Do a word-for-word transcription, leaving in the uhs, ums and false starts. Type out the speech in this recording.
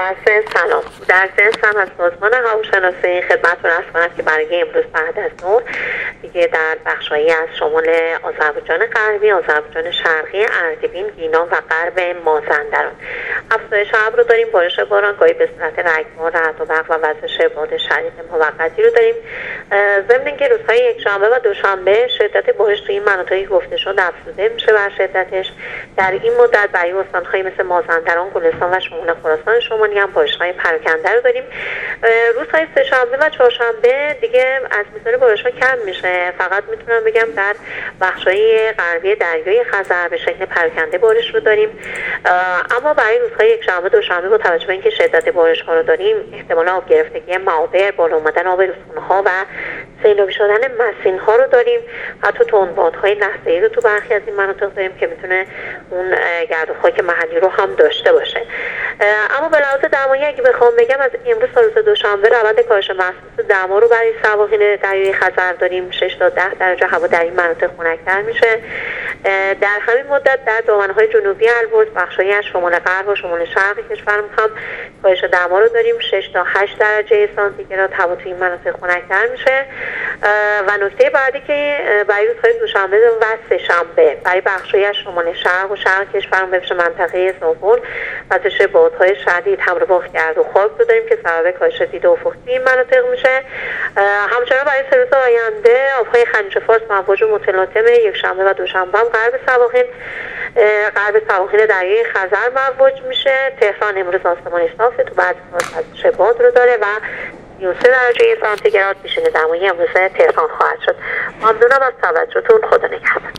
عرض سلام. در ضمن از سازمان هواشناسی خدمتتون عرض کنم که برای امروز بعد از ظهر دیگه در بخشایی از شمال آذربایجان غربی، آذربایجان شرقی، اردبیل، گیلان و غرب مازندران افزایش ابر رو داریم. بارش باران گاهی به صورت رگبار، رعد و برق و وزش باد شدید موقتی رو داریم. ضمن اینکه روزهای یکشنبه و دوشنبه شدت بارش توی این مناطقی گفته شد افزوده میشه بر شدتش. در این مدت برای استان‌های مثل مازندران، گلستان و شمال خراسان شمالی هم بارش‌های پراکنده رو داریم. روزهای سه‌شنبه و چهارشنبه دیگه از میزان بارش‌ها کم میشه. فقط میتونم بگم در بخش‌های غربی دریای خزر به شکل پراکنده بارش رو داریم. اما برای روزهای یکشنبه دوشنبه با توجه به اینکه شدت بارش‌ها رو داریم، احتمال آب گرفتگی معابر، بالا اومدن آب رودخونه‌ها و سیلابی شدن مسیل‌ها رو داریم. حتی تندبادهای لحظه‌ای رو تو برخی از این مناطق داریم که میتونه اون گرد و خاک محلی رو هم داشته باشه. اما به لحاظ دمایی اگه بخوام بگم، از امروز تا روز دوشنبه روند کاهش محسوس دما رو برای سواحل دریای خزر داریم. شش تا ده درجه هوا در این مناطق خنک‌تر میشه. در همین مدت در دامنه‌های جنوبی البرز، بخش‌هایی از شمال غرب و شمال شرق کشورمون هم کاهش دما رو داریم. شش تا هشت درجه سانتیگراد هوا توی این مناطق خنک‌تر میشه. و نکته بعدی که برای روزهای دوشنبه و سه‌شنبه برای بخش‌هایی از شمال شرق و شرق کشورمون به منطقه زابل وزش بادهای شدید همراه با گرد و خاک رو داریم که سبب کاهش دید افقی این مناطق میشه. همچنان برای سه روز آینده آبهای خلیج فارس مواج متلاطم یکشنبه و دوشنبه هم غرب سواحل غرب سواحل دریای خزر مواج میشه. تهران امروز آسمانش صافه، تو بعضی وزش باد رو داره و سی و سه درجه سانتیگراد بیشتر دمایی امروز تهران خواهد شد. ممنونم از توجهتون. خدا نگهدار.